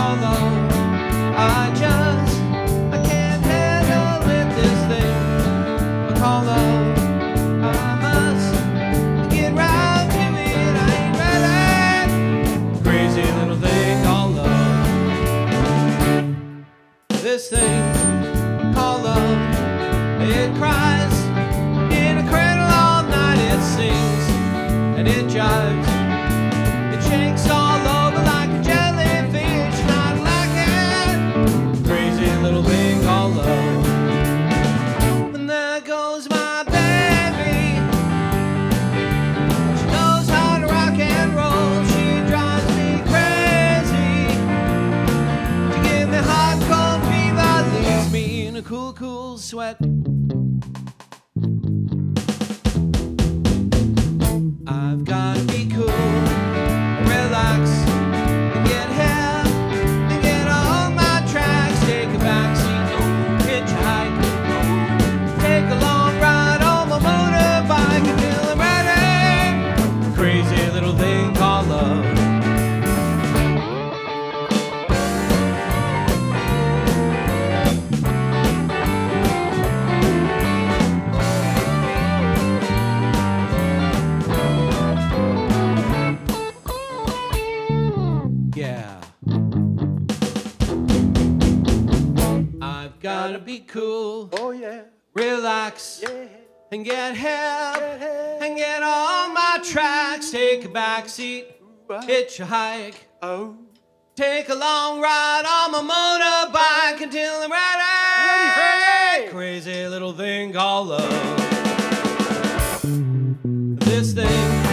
call love. I can't handle it, this thing I call love. I must get round to it, I ain't ready. Crazy little thing called love. This thing called love, it cries in a cradle all night, it sings and it jives, it shakes all over like a jellyfish, not like it. Crazy little thing called love. And there goes my baby, she knows how to rock and roll, she drives me crazy, to give me hot cold fever, leaves me in a cool, cool sweat. I've got to be cool, relax, and get help, and get on my tracks, take a backseat, hitchhike, take a long ride on my motorbike until I'm ready. Crazy little thing called love. Yeah. I've gotta be cool, Oh yeah, relax, yeah, and get help, yeah. and get on my tracks, take a backseat, hitchhike, Oh, take a long ride on my motorbike until I'm ready. Ready, Freddie? Crazy little thing called love. This thing